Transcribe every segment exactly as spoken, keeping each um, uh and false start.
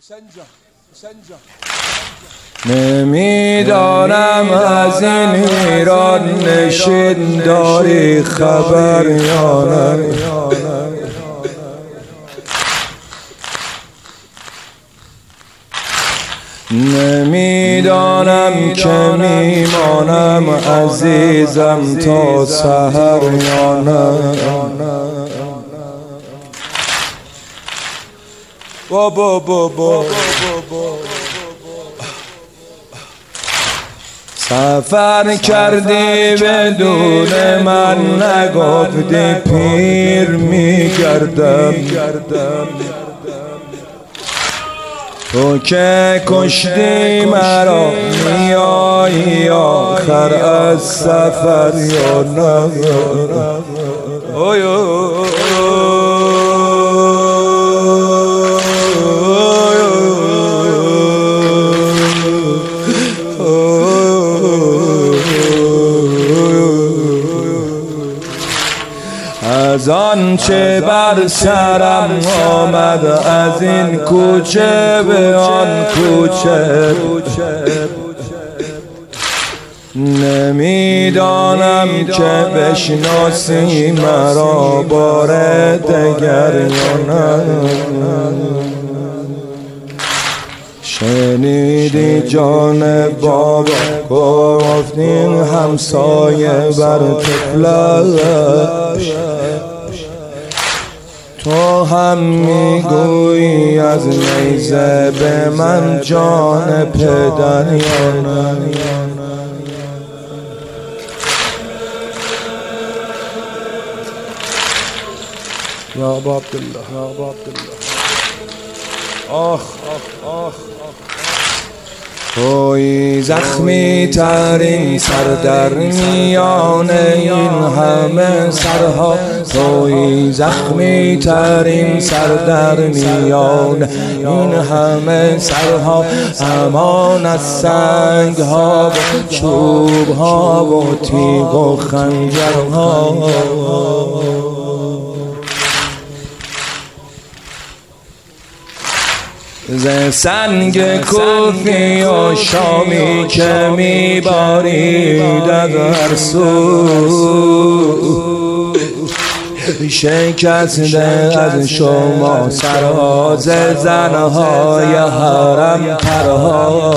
نمیدانم از این ایران نشین داری خبر یا نه. نمیدانم که میمانم عزیزم تا سحر یا نه. بابا بابا سفر کردی بدون من نگفتی پیر میگردم. تو که کشتی مرا میایی آخر از سفر یا نه. از آنچه بر سرم آمد از این کوچه به آن کوچه، نمیدانم که بشناسی مرا بار دگر یا نه. شنیدی جان بابا گفتین همسایه بر طفلش، تو هم میگویی از نیزه به من جان پدر یا نه. یا ابا عبدالله یا ابا عبدالله آخ آخ آخ توی زخمی ترین سر در میان این همه سرها، توی زخمی ترین سر در میان این همه سرها، امان از سنگ ها و چوب ها و تیغ و خنجر ها. ز سنگ کوفی و شامی که میبارید از هر سو، شکسته از شما سرها ز زنهای حرم ترها.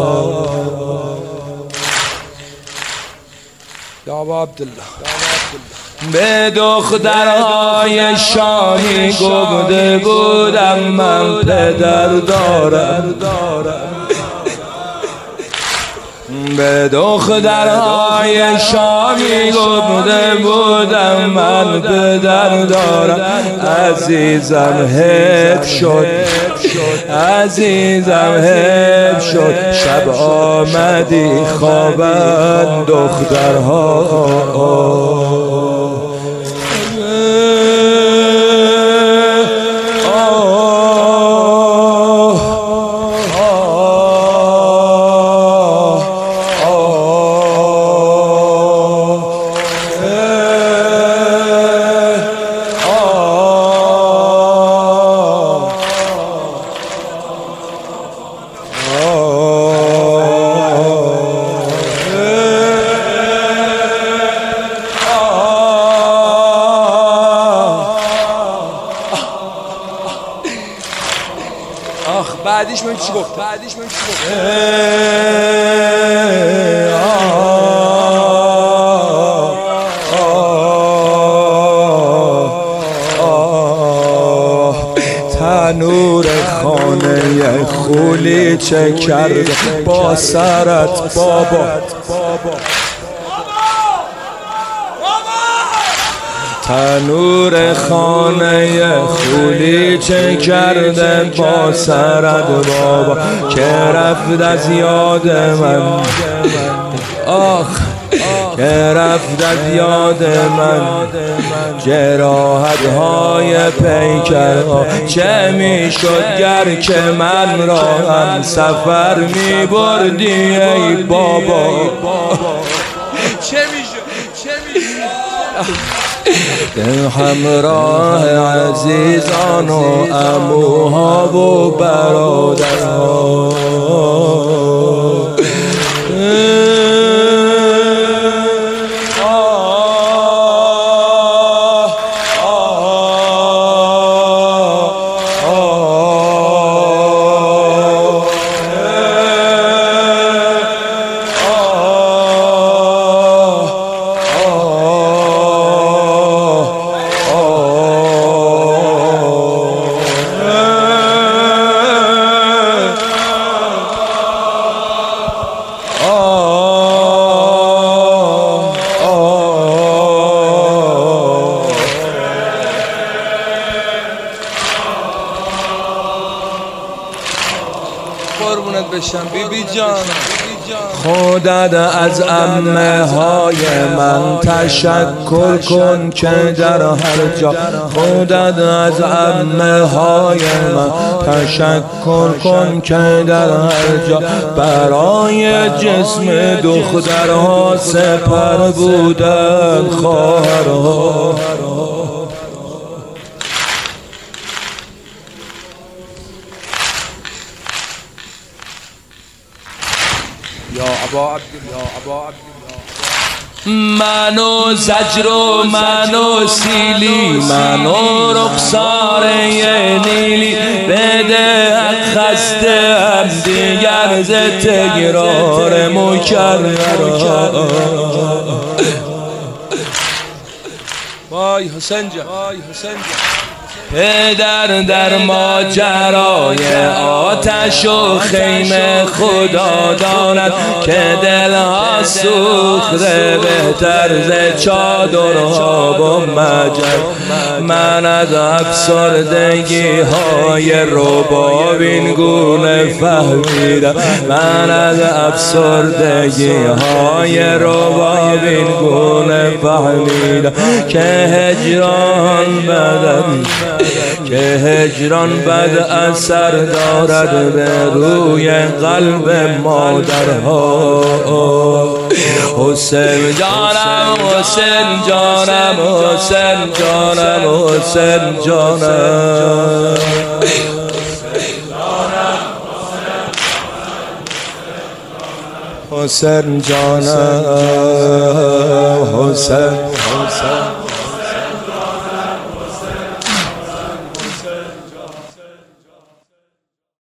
یا ابا عبدالله به دخترهای شاهی گفته بودم من پدر دارم، به دخترهای شاهی گفته بودم من پدر دارم. عزیزم حیف شد عزیزم حیف شد شب آمدی خوابن دخترها. آخ بعدیش من چی گفت بعدیش من چی گفت تنور خانه خولی چه کرد با سرت بابا. تنور خانه خولی چه کرده با سرت بابا، که رفت از یاد من آخ که رفت از یاد من جراحت های پیکر ها. چه می شد گر که من را هم سفر می بردی ای بابا. چه می شد چه می شد همراه عزیزان و عموها و برادرها. قربونت بشم بی بی جان. خودت از عمه های من تشکر کن که در هر جا، خودت از عمه های من تشکر کن که در هر جا برای جسم دخترها سپر بودن خواهرها. یا ابا عبدالله یا ابا عبدالله، من و زجر و من و سیلی، من و رخسار نیلی، بده خسته هم دیگر ز تکرار مکرر. وای حسین جان، وای حسین جان. پدر در ماجرای آتش و خیمه خدا داند که دلها سوخته بهتر ز چادرها و مجر. من از افسردگی های ربابین گونه فهمیدم، من از افسردگی های ربابین گونه فهمیدم که هجران بدن که هجران بد اثر دارد به روی قلب مادرها. حسین جانم حسین جانم حسین جانم حسین جانم حسین جانم حسین حسین